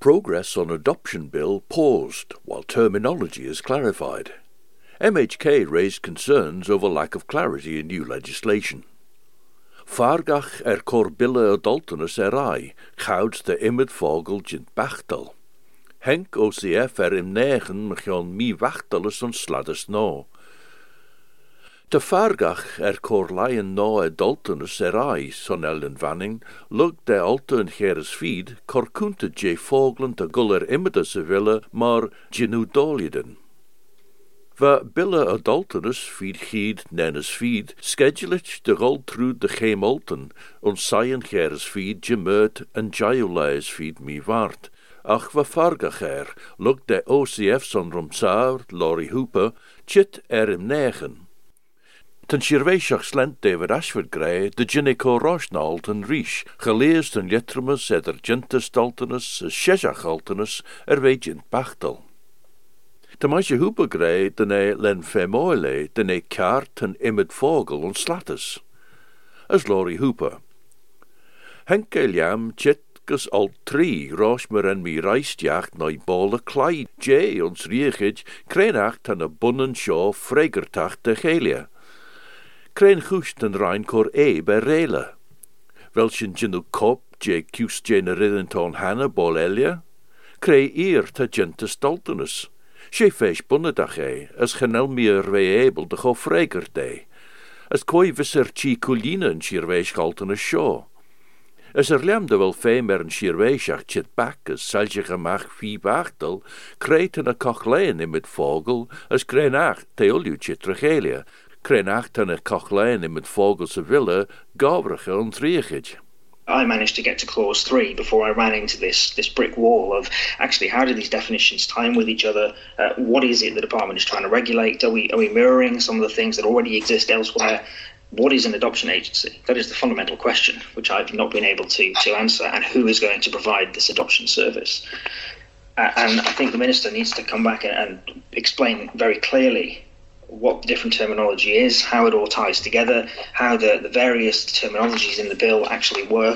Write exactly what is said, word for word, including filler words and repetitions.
Progress on adoption bill paused while terminology is clarified. M H K raised concerns over lack of clarity in new legislation. Fargach er cor bille adultenus erai, gouds de immed vogel jint bachtel. Henk O C F er im negen mechion mi wachtelus on sladdes no. De fargach er cor lion no adultenus erai, son ellen vanning, lug de alte en geres feed, cor kunte je vogelen te guller immedus ville, maar genu doliden. Va bille adultenus feed gied nennis feed, schedulich de gul trud de gemalten, on saien geres feed gemeut en jaiulais feed mi waard. Ach va fargach er, lug de O C F son rumsaar, Laurie Hooper, chit er im negen. Ten Shirweishach slent David Ashford grey, de Ginnico Roshnalt en Rish, geleest en letrumus eder Gentus daltenus, Sheshach altenus, er wegint bachtel. De Masje Hooper grey, de ne len femoile, de ne kaart en immed vogel en slattes. As Laurie Hooper. Henke liam chit gus al tri, Roshmer en mi reistjacht noi bole kleid, jay ons riechid, krenacht en a bunnen shaw fregertacht de gelia. Krein goest en rein cor e bij rele. Welchen genu kop, je kius generidden ton hanna bol elia? Krei eer ta gente stoltenus. She fesh bunnedach e, as genel meer wee able de go freger de. As koi visser chi kulinen shirweesh galtenus shaw. As er lemde wel femer en shirweeshach chit bak, as salje gemach vie wachtel, kreten a kochlein in met vogel, as krenach teolu chit regelia. Krenacht en a cochlein in met vogels of villa, gavrige on triechid. I managed to get to clause three before I ran into this this brick wall of actually how do these definitions tie in with each other? Uh, what is it the department is trying to regulate? Are we are we mirroring some of the things that already exist elsewhere? What is an adoption agency? That is the fundamental question, which I've not been able to to answer. And who is going to provide this adoption service? Uh, and I think the minister needs to come back and, and explain very clearly what the different terminology is, how it all ties together, how the, the various terminologies in the bill actually work,